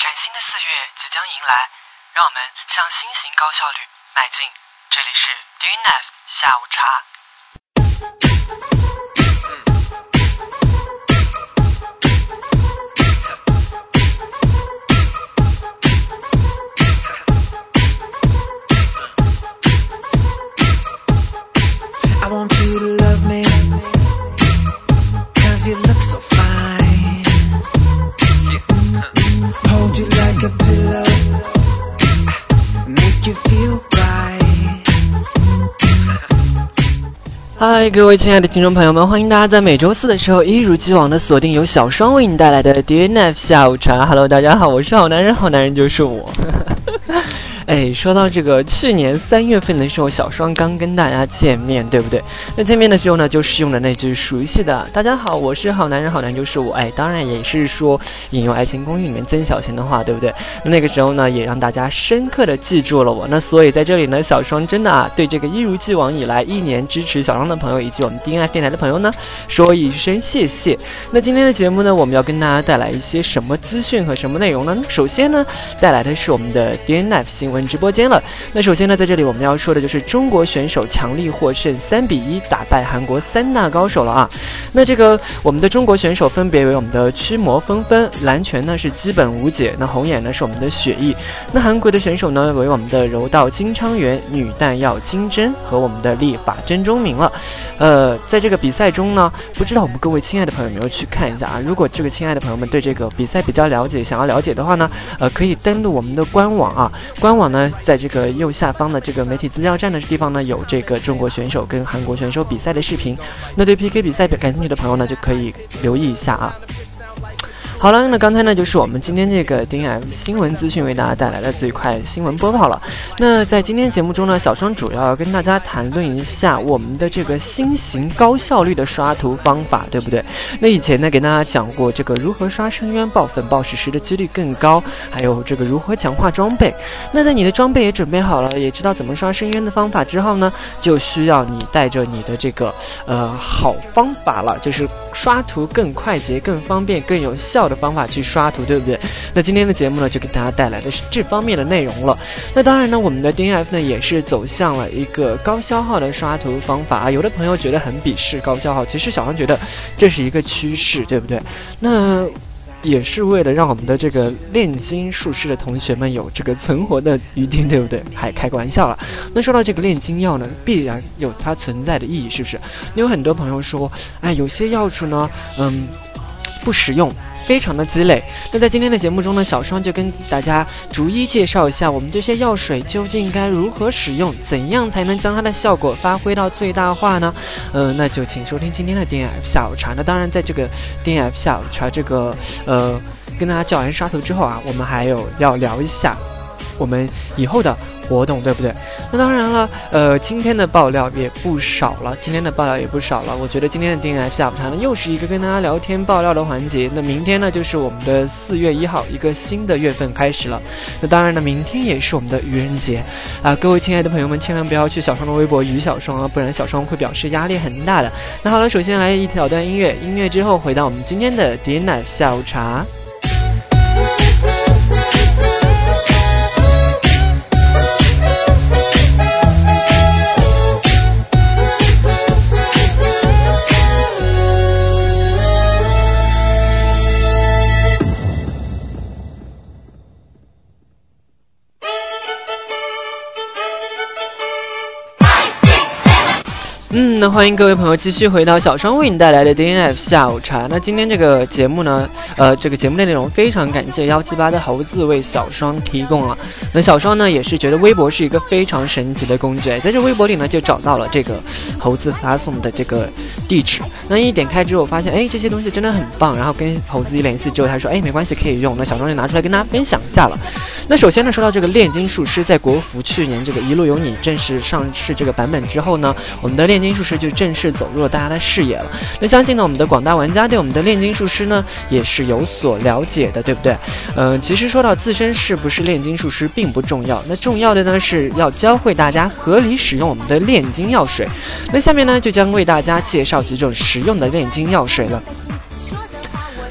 崭新的4月即将迎来，让我们向新型高效率迈进。这里是 DNF 下午茶。 I want you to love me, 'cause you look so fine. Hold you like a pillow, make you feel right. 嗨，各位亲爱的听众朋友们，欢迎大家在每周四的时候一如既往的锁定由小双为你带来的 DNF 下午茶。Hello， 大家好，我是好男人，好男人就是我。哎，说到这个，去年3月份的时候，小双刚跟大家见面，对不对？那见面的时候呢，就是用的那句熟悉的"大家好，我是好男人，好男人就是我"。哎，当然也是说引用《爱情公寓》里面曾小贤的话，对不对？那个时候呢，也让大家深刻的记住了我。那所以在这里呢，小双真的对这个一如既往以来1年支持小双的朋友，以及我们 DNF 电台的朋友呢，说一声谢谢。那今天的节目呢，我们要跟大家带来一些什么资讯和什么内容呢？首先呢，带来的是我们的 DNF 新闻直播间了。那首先呢，在这里我们要说的就是中国选手强力获胜，3-1打败韩国3大高手了啊。那这个我们的中国选手分别为我们的驱魔纷纷，蓝拳呢是基本无解，那红眼呢是我们的雪艺，那韩国的选手呢为我们的柔道金昌元、女弹药金针和我们的立法真钟明了。在这个比赛中呢，不知道我们各位亲爱的朋友有没有去看一下啊？如果这个亲爱的朋友们对这个比赛比较了解，想要了解的话呢，可以登录我们的官网啊。官网呢，在这个右下方的这个媒体资料站的地方呢，有这个中国选手跟韩国选手比赛的视频。那对 PK 比赛感兴趣的朋友呢，就可以留意一下啊。好了，那刚才呢就是我们今天这个 DNF 新闻资讯为大家带来的最快新闻播报了。那在今天节目中呢，小双主要跟大家谈论一下我们的这个新型高效率的刷图方法，对不对？那以前呢给大家讲过这个如何刷深渊爆粉爆史诗的几率更高，还有这个如何强化装备。那在你的装备也准备好了，也知道怎么刷深渊的方法之后呢，就需要你带着你的这个好方法了，就是刷图更快捷、更方便、更有效的方法去刷图，对不对？那今天的节目呢，就给大家带来的是这方面的内容了。那当然呢，我们的 DNF 呢也是走向了一个高消耗的刷图方法啊。有的朋友觉得很鄙视高消耗，其实小黄觉得这是一个趋势，对不对？那也是为了让我们的这个炼金术士的同学们有这个存活的余地，对不对？还开个玩笑了。那说到这个炼金药呢，必然有它存在的意义，是不是？有很多朋友说，哎，有些药术呢，不实用，非常的鸡肋。那在今天的节目中呢，小双就跟大家逐一介绍一下我们这些药水究竟该如何使用，怎样才能将它的效果发挥到最大化呢？那就请收听今天的 DNF 下午茶。那当然在这个 DNF 下午茶这个跟大家教完刷图之后啊，我们还有要聊一下我们以后的活动，对不对？那当然了，今天的爆料也不少了，我觉得今天的 DNF 下午茶呢，又是一个跟大家聊天爆料的环节。那明天呢，就是我们的4月1号，一个新的月份开始了。那当然呢，明天也是我们的愚人节啊！各位亲爱的朋友们，千万不要去小双的微博愚小双啊，不然小双会表示压力很大的。那好了，首先来一小段音乐，音乐之后回到我们今天的 DNF 下午茶。那欢迎各位朋友继续回到小双为你带来的 DNF 下午茶。那今天这个节目呢，这个节目的内容非常感谢178的猴子为小双提供了。那小双呢也是觉得微博是一个非常神奇的工具，在这微博里呢就找到了这个猴子发送的这个地址。那一点开之后发现，哎，这些东西真的很棒。然后跟猴子一联系之后，他说，哎，没关系，可以用。那小双就拿出来跟大家分享一下了。那首先呢，说到这个炼金术师，在国服去年这个一路有你正式上市这个版本之后呢，我们的炼金术师就正式走入了大家的视野了。那相信呢，我们的广大玩家对我们的炼金术师呢也是有所了解的，对不对？其实说到自身是不是炼金术师并不重要，那重要的呢是要教会大家合理使用我们的炼金药水。那下面呢就将为大家介绍几种实用的炼金药水了。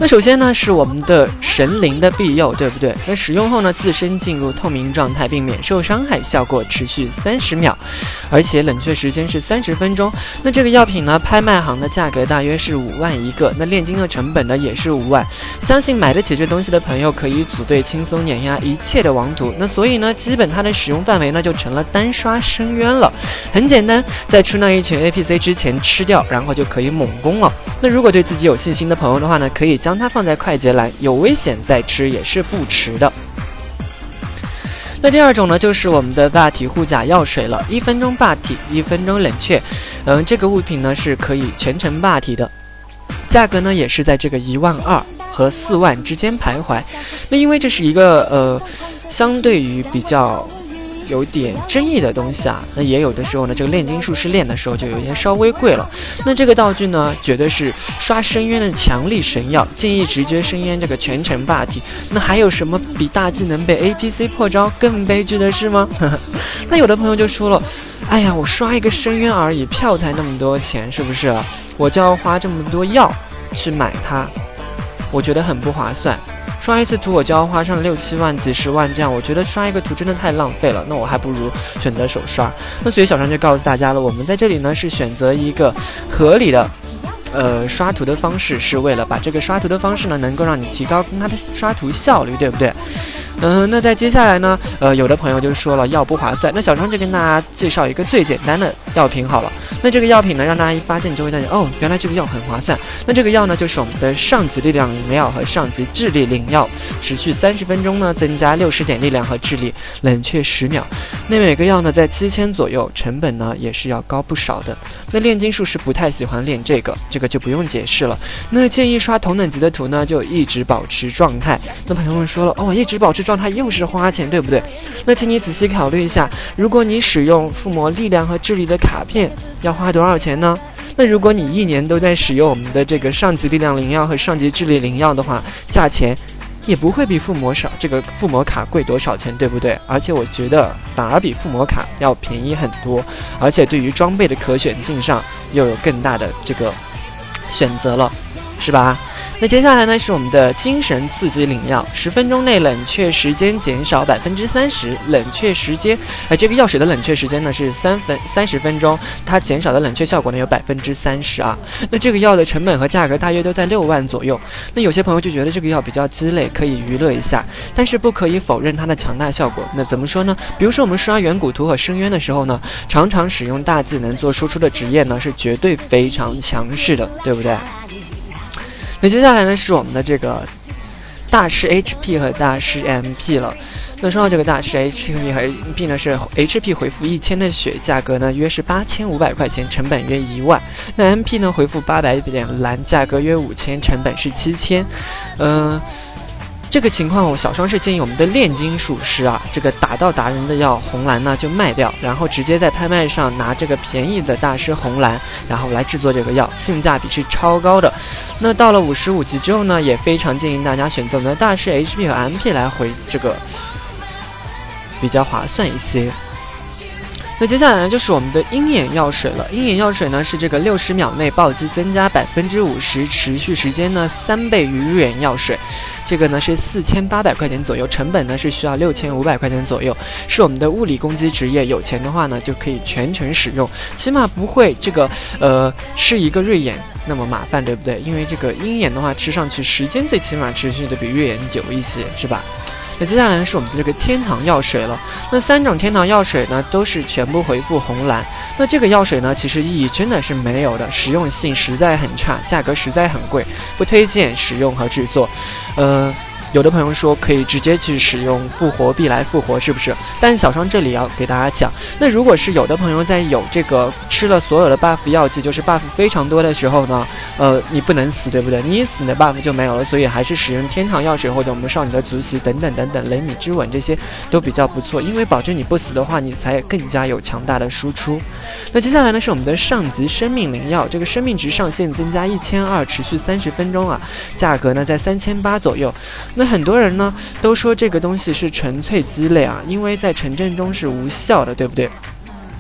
那首先呢是我们的神灵的庇佑，对不对？那使用后呢，自身进入透明状态，并免受伤害，效果持续30秒，而且冷却时间是30分钟。那这个药品呢，拍卖行的价格大约是5万一个，那炼金的成本呢也是5万。相信买得起这东西的朋友可以组队轻松碾压一切的王图。那所以呢，基本它的使用范围呢就成了单刷深渊了。很简单，在出那一群 APC 之前吃掉，然后就可以猛攻了。那如果对自己有信心的朋友的话呢，可以将它放在快捷栏，有危险再吃也是不迟的。那第二种呢，就是我们的霸体护甲药水了，1分钟霸体，1分钟冷却。这个物品呢是可以全程霸体的，价格呢也是在这个1万2和4万之间徘徊。那因为这是一个相对于比较有点争议的东西啊，那也有的时候呢，这个炼金术士练的时候就有些稍微贵了。那这个道具呢，绝对是刷深渊的强力神药，建议直接深渊这个全程霸体。那还有什么比大技能被 APC 破招更悲剧的事吗？那有的朋友就说了，哎呀，我刷一个深渊而已，票才那么多钱，是不是？我就要花这么多药去买它，我觉得很不划算。刷一次图我就要花上6、7万、几十万这样，我觉得刷一个图真的太浪费了，那我还不如选择手刷。那所以小张就告诉大家了，我们在这里呢是选择一个合理的刷图的方式，是为了把这个刷图的方式呢能够让你提高它的刷图效率，对不对？那在接下来呢，有的朋友就说了药不划算，那小张就跟大家介绍一个最简单的药品好了。那这个药品呢，让大家一发现就会发现，哦，原来这个药很划算。那这个药呢，就是我们的上级力量灵药和上级智力灵药，持续30分钟呢，增加60点力量和智力，冷却10秒。那每个药呢在7000左右，成本呢也是要高不少的。那炼金术士不太喜欢练这个就不用解释了。那建议刷同等级的图呢，就一直保持状态。那朋友们说了，哦，一直保持状态又是花钱，对不对？那请你仔细考虑一下，如果你使用附魔力量和智力的卡片，要花多少钱呢？那如果你1年都在使用我们的这个上级力量灵药和上级智力灵药的话，价钱也不会比附魔卡贵多少钱，对不对？而且我觉得反而比附魔卡要便宜很多，而且对于装备的可选性上又有更大的这个选择了，是吧？那接下来呢是我们的精神刺激灵药，10分钟内冷却时间减少30%，冷却时间，这个药水的冷却时间呢是30分钟，它减少的冷却效果呢有30%啊。那这个药的成本和价格大约都在6万左右。那有些朋友就觉得这个药比较鸡肋，可以娱乐一下，但是不可以否认它的强大效果。那怎么说呢？比如说我们刷远古图和深渊的时候呢，常常使用大技能做输出的职业呢是绝对非常强势的，对不对？那接下来呢是我们的这个大师 HP 和大师 MP 了。那说到这个大师 HP 和 MP 呢，是 HP 回复1000的血，价格呢约是8500块钱，成本约1万。那 MP 呢回复800点蓝，价格约5000，成本是7000。这个情况，小双是建议我们的炼金术师啊，这个打到达人的药红蓝呢就卖掉，然后直接在拍卖上拿这个便宜的大师红蓝，然后来制作这个药，性价比是超高的。那到了55级之后呢，也非常建议大家选择我们的大师 HP 和 MP 来回这个比较划算一些。那接下来呢就是我们的鹰眼药水了。鹰眼药水呢是这个60秒内暴击增加50%，持续时间呢3倍于日元药水。这个呢是4800块钱左右，成本呢是需要6500块钱左右，是我们的物理攻击职业，有钱的话呢就可以全程使用，起码不会这个吃一个瑞眼那么麻烦，对不对？因为这个鹰眼的话吃上去时间最起码持续的比瑞眼久一些，是吧？那接下来是我们的这个天堂药水了。那3种天堂药水呢都是全部回复红蓝。那这个药水呢其实意义真的是没有的，实用性实在很差，价格实在很贵，不推荐使用和制作。有的朋友说可以直接去使用复活币来复活，是不是？但小双这里要给大家讲，那如果是有的朋友在有这个吃了所有的 buff 药剂，就是 buff 非常多的时候呢，你不能死，对不对？你一死你的 buff 就没有了，所以还是使用天堂药水或者我们少女的足息等等等等，雷米之吻这些都比较不错，因为保证你不死的话，你才更加有强大的输出。那接下来呢是我们的上级生命灵药，这个生命值上限增加1200，持续30分钟啊，价格呢在3800左右。那很多人呢都说这个东西是纯粹鸡肋啊，因为在城镇中是无效的，对不对？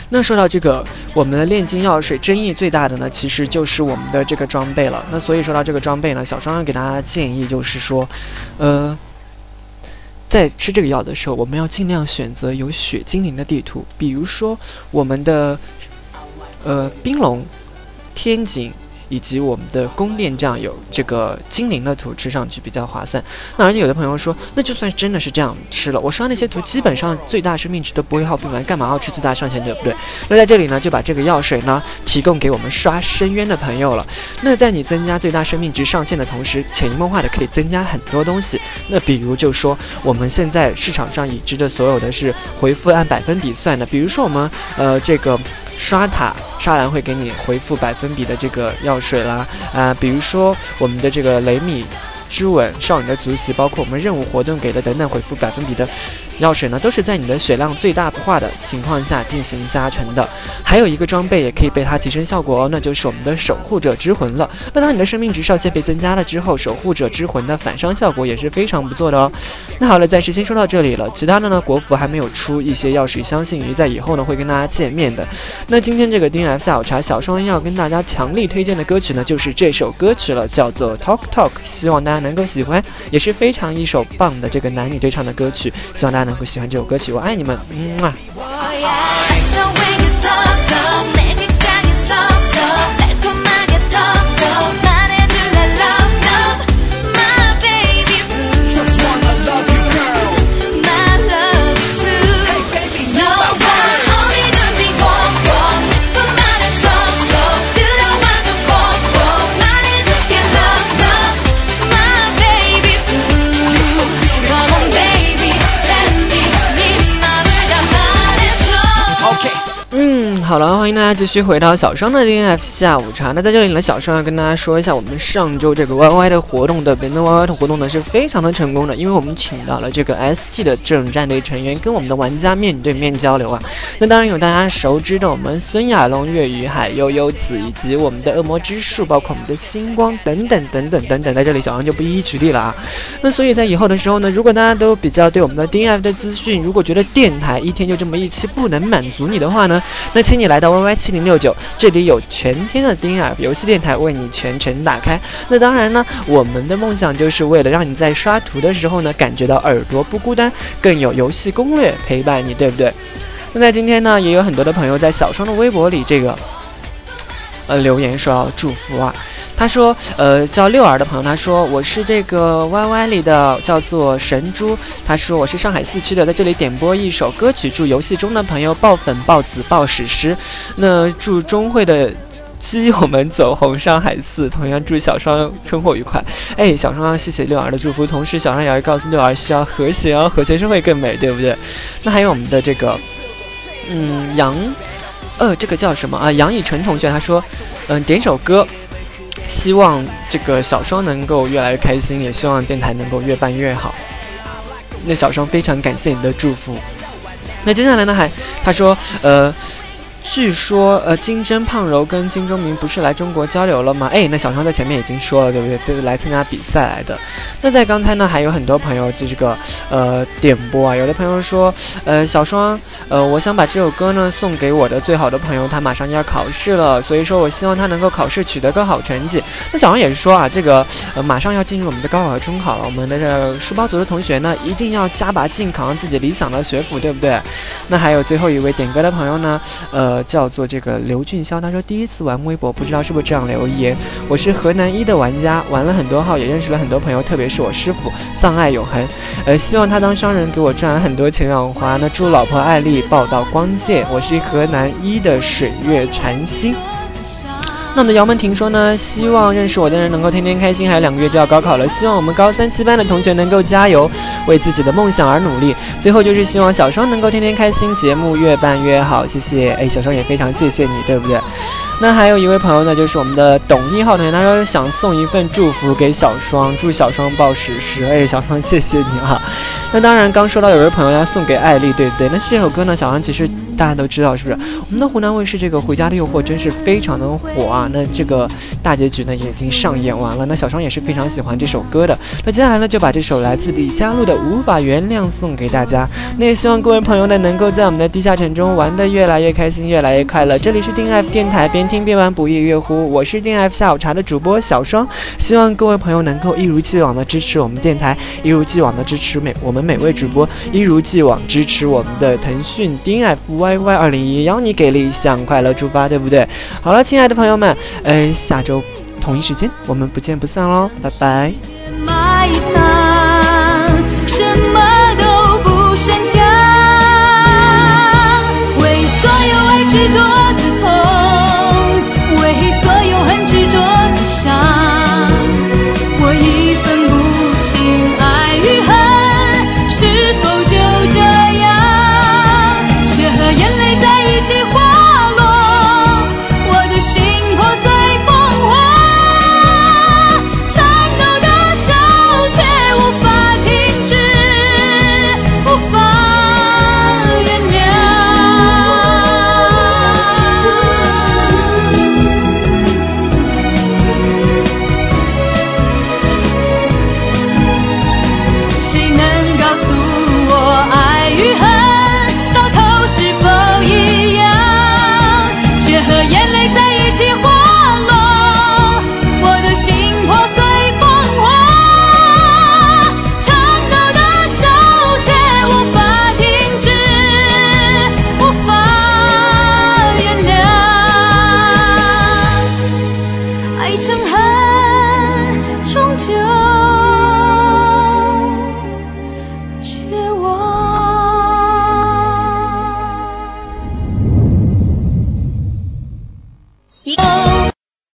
那说到这个，我们的炼金药水争议最大的呢，其实就是我们的这个装备了。那所以说到这个装备呢，小双给大家建议就是说，在吃这个药的时候，我们要尽量选择有血精灵的地图，比如说我们的冰龙、天井以及我们的宫殿，这样有这个精灵的图吃上去比较划算。那而且有的朋友说，那就算真的是这样吃了，我刷那些图基本上最大生命值都不会耗费完，干嘛要吃最大上限，对不对？那在这里呢，就把这个药水呢提供给我们刷深渊的朋友了。那在你增加最大生命值上限的同时，潜移默化的可以增加很多东西。那比如就说我们现在市场上已知的所有的是回复按百分比算的，比如说我们这个刷塔刷蓝会给你回复百分比的这个药水啦，比如说我们的这个雷米之吻、少女的足迹，包括我们任务活动给的等等回复百分比的药水呢，都是在你的血量最大化的情况下进行加成的。还有一个装备也可以被它提升效果哦，那就是我们的守护者之魂了。那当你的生命值上限被增加了之后，守护者之魂的反伤效果也是非常不错的哦。那好了，暂时先说到这里了，其他的呢，国服还没有出一些药水，相信于在以后呢会跟大家见面的。那今天这个 DNF 下午茶，小双要跟大家强力推荐的歌曲呢，就是这首歌曲了，叫做 Talk Talk， 希望大家能够喜欢，也是非常一首棒的这个男女对唱的歌曲，希望大家能够喜欢这首歌曲，我爱你们，好了，欢迎大家继续回到小双的 DNF 下午茶。那在这里呢，小双要跟大家说一下，我们上周这个 YY 的活动的本次 YY 的活动呢是非常的成功的，因为我们请到了这个 ST 的正战队成员跟我们的玩家面对面交流啊。那当然有大家熟知的我们孙亚龙、粤语海悠悠子，以及我们的恶魔之树，包括我们的星光等等等等等等，在这里小双就不一一举例了啊。那所以在以后的时候呢，如果大家都比较对我们的 DNF 的资讯，如果觉得电台一天就这么一期不能满足你的话呢，那请你来到 YY7069， 这里有全天的 DNF 游戏电台为你全程打开。那当然呢，我们的梦想就是为了让你在刷图的时候呢，感觉到耳朵不孤单，更有游戏攻略陪伴你，对不对？那在今天呢，也有很多的朋友在小双的微博里这个留言说要祝福啊。他说叫六儿的朋友，他说我是这个 YY 里的叫做神猪，他说我是上海4区的，在这里点播一首歌曲，祝游戏中的朋友爆粉爆紫爆史诗，那祝中会的基友们走红上海4，同样祝小双生活愉快。小双要谢谢六儿的祝福，同时小双也要告诉六儿需要和谐哦，和谐是会更美，对不对？那还有我们的这个这个叫什么啊？杨以晨同学他说点首歌，希望这个小双能够越来越开心，也希望电台能够越办越好。那小双非常感谢你的祝福。那接下来呢，他说据说金针胖柔跟金钟明不是来中国交流了吗？那小双在前面已经说了，对不对？就是来参加比赛来的。那在刚才呢，还有很多朋友就这个点播啊，有的朋友说小双我想把这首歌呢送给我的最好的朋友，他马上要考试了，所以说我希望他能够考试取得个好成绩。那小双也是说啊，这个马上要进入我们的高考和中考了，我们的这个书包族的同学呢，一定要加把劲，考上自己理想的学府，对不对？那还有最后一位点歌的朋友呢，叫做这个刘俊霄，他说第一次玩微博，不知道是不是这样留言。我是河南1的玩家，玩了很多号，也认识了很多朋友，特别是我师傅，葬爱永恒。希望他当商人给我赚很多钱养花。那祝老婆艾丽报到光界。我是河南1的水月禅心。那我们的姚门婷说呢，希望认识我的人能够天天开心，还有2个月就要高考了，希望我们高3、7班的同学能够加油，为自己的梦想而努力。最后就是希望小双能够天天开心，节目越办越好，谢谢。小双也非常谢谢你，对不对？那还有一位朋友呢，就是我们的董1号同学，他说想送一份祝福给小双，祝小双报史诗。小双谢谢你啊。那当然刚说到有位朋友要送给艾丽，对不对？那这首歌呢，小双其实大家都知道，是不是？我们的湖南卫视这个《回家的诱惑》真是非常的火啊。那这个大结局呢也已经上演完了。那小双也是非常喜欢这首歌的。那接下来呢就把这首来自李佳璐的《无法原谅》送给大家。那也希望各位朋友呢能够在我们的地下城中玩得越来越开心，越来越快乐。这里是丁 F 电台，边听边玩不亦乐乎，我是丁 F 下午茶的主播小双。希望各位朋友能够一如既往的支持我们电台，一如既往的支持我们每位主播，一如既往支持我们的腾讯丁 FYY2021，邀你给力向快乐出发，对不对？好了，亲爱的朋友们，下周同一时间我们不见不散喽，拜拜。